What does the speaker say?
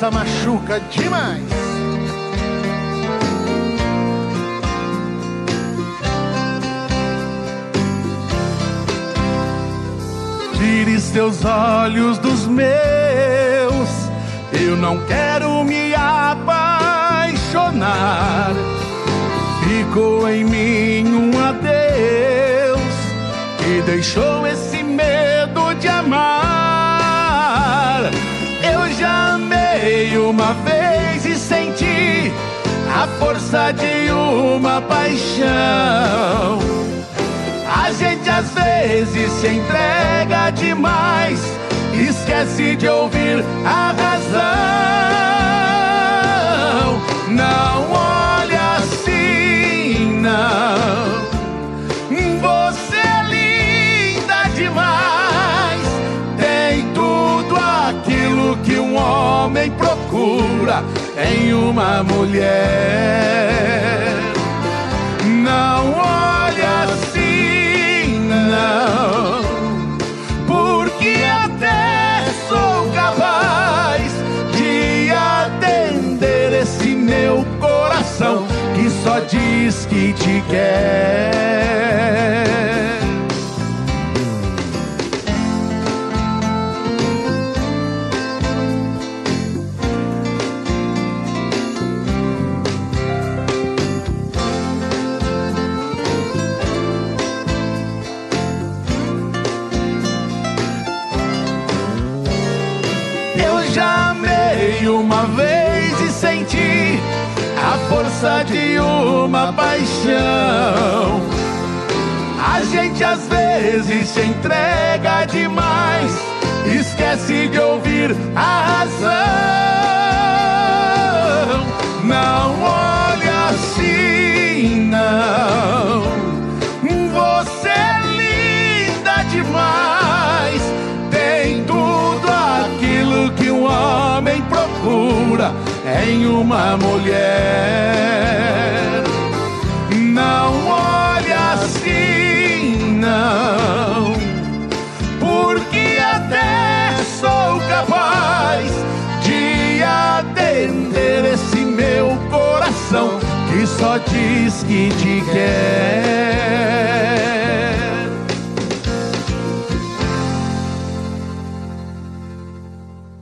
essa machuca demais. Tire seus olhos dos meus, eu não quero me apaixonar. Ficou em mim um adeus que deixou esse medo de amar. Eu já amei uma vez e senti a força de uma paixão. A gente às vezes se entrega demais, esquece de ouvir a razão. Não olhe assim, não. Você é linda demais, tem tudo aquilo que um homem procura em uma mulher. Não olhe assim, não, porque até sou capaz de atender esse meu coração que só diz que te quer. Uma vez e senti a força de uma paixão. A gente às vezes se entrega demais, esquece de ouvir a razão. Não olhe assim, não. Você é linda demais, tem tudo aquilo que um homem procura em uma mulher. Não olhe assim, não, porque até sou capaz de atender esse meu coração que só diz que te quer.